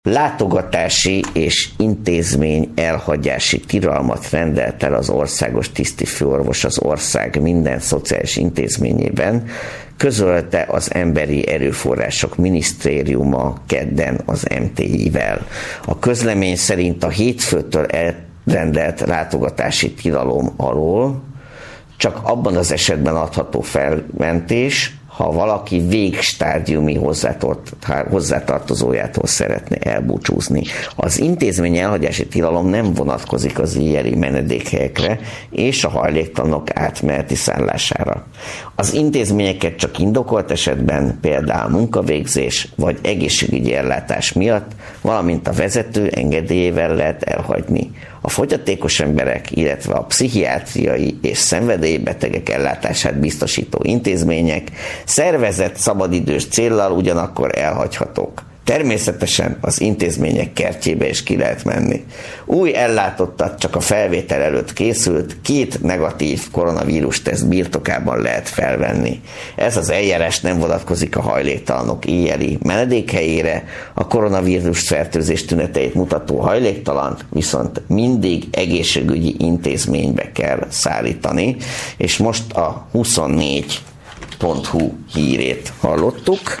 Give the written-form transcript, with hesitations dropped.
Látogatási és intézmény elhagyási tilalmat rendelt el az országos tisztifőorvos az ország minden szociális intézményében, közölte az Emberi Erőforrások Minisztériuma kedden az MTI-vel. A közlemény szerint a hétfőtől elrendelt látogatási tilalom alól csak abban az esetben adható felmentés, ha valaki végstádiumi hozzátartozójától szeretne elbúcsúzni. Az intézmény elhagyási tilalom nem vonatkozik az éjjeli menedékhelyekre és a hajléktalanok átmeneti szállására. Az intézményeket csak indokolt esetben, például munkavégzés vagy egészségügyi ellátás miatt, valamint a vezető engedélyével lehet elhagyni. A fogyatékos emberek, illetve a pszichiátriai és szenvedélybetegek ellátását biztosító intézmények szervezett szabadidős céllal ugyanakkor elhagyhatók. Természetesen az intézmények kertjébe is ki lehet menni. Új ellátottat csak a felvétel előtt készült 2 negatív koronavírus teszt birtokában lehet felvenni. Ez az eljárás nem vonatkozik a hajléktalanok éjjeli menedékhelyére, a koronavírus fertőzés tüneteit mutató hajléktalant viszont mindig egészségügyi intézménybe kell szállítani, és most a 24.hu hírét hallottuk.